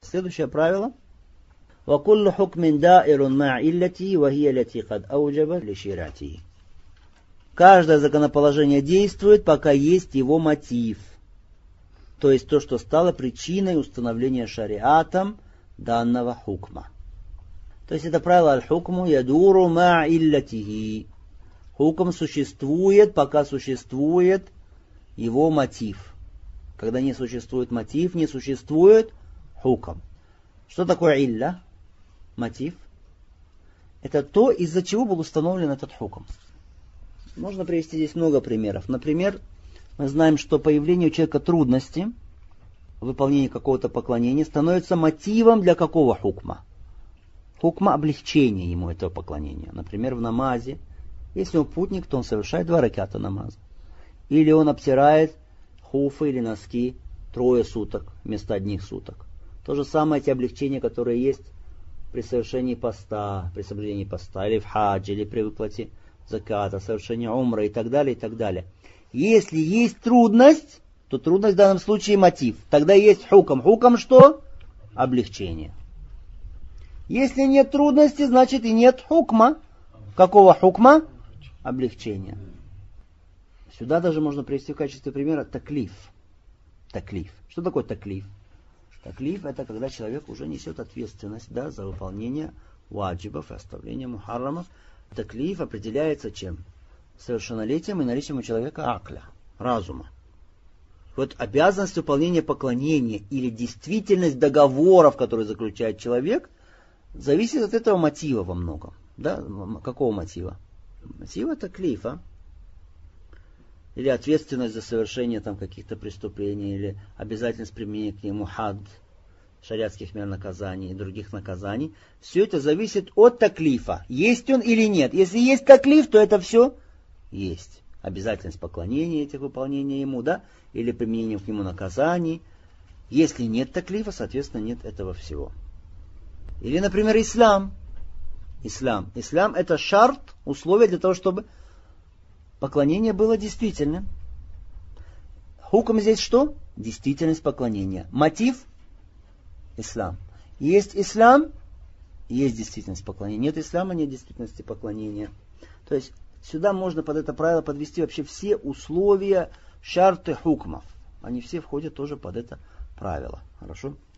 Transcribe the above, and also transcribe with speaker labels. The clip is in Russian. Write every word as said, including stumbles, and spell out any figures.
Speaker 1: Следующее правило. وَكُلُّ حُكْمٍ دَائِرٌ مَعْ إِلَّتِهِ وَهِيَ الَّتِي قَدْ أَوْجَبَ لِشِرْعَتِهِ. Каждое законоположение действует, пока есть его мотив. То есть то, что стало причиной установления шариатом данного хукма. То есть это правило аль-хукму ядуру ма иллятихи. Хукм существует, пока существует его мотив. Когда не существует мотив, не существует хукм. Что такое илля? Мотив. Это то, из-за чего был установлен этот хукм. Можно привести здесь много примеров. Например, мы знаем, что появление у человека трудности в выполнении какого-то поклонения становится мотивом для какого хукма? Хукма облегчения ему этого поклонения. Например, в намазе. Если он путник, то он совершает два раката намаза. Или он обтирает хуфы или носки трое суток вместо одних суток. То же самое эти облегчения, которые есть при совершении поста, при соблюдении поста, или в хадже, или при выплате заката, совершении умры и так далее, и так далее. Если есть трудность, то трудность в данном случае мотив. Тогда есть хукм. Хукм что? Облегчение. Если нет трудности, значит и нет хукма. Какого хукма? Облегчения. Сюда даже можно привести в качестве примера таклиф. Таклиф. Что такое таклиф? Таклиф — это когда человек уже несет ответственность, да, за выполнение ваджибов и оставление мухаррамов. Таклиф определяется чем? Совершеннолетием и наличием у человека акля, разума. Вот обязанность выполнения поклонения или действительность договоров, которые заключает человек, зависит от этого мотива во многом. Да? Какого мотива? Мотива таклифа. Или ответственность за совершение там каких-то преступлений, или обязательность применения к нему хад, шариатских мер наказаний и других наказаний. Все это зависит от таклифа. Есть он или нет. Если есть таклиф, то это все есть. Обязательность поклонения этих выполнения ему, да, или применения к нему наказаний. Если нет таклифа, соответственно, нет этого всего. Или, например, ислам. Ислам. Ислам — это шарт, условие для того, чтобы поклонение было действительным. Хукм здесь что? Действительность поклонения. Мотив? Ислам. Есть ислам, есть действительность поклонения. Нет ислама, нет действительности поклонения. То есть сюда можно под это правило подвести вообще все условия шарты хукмов. Они все входят тоже под это правило. Хорошо?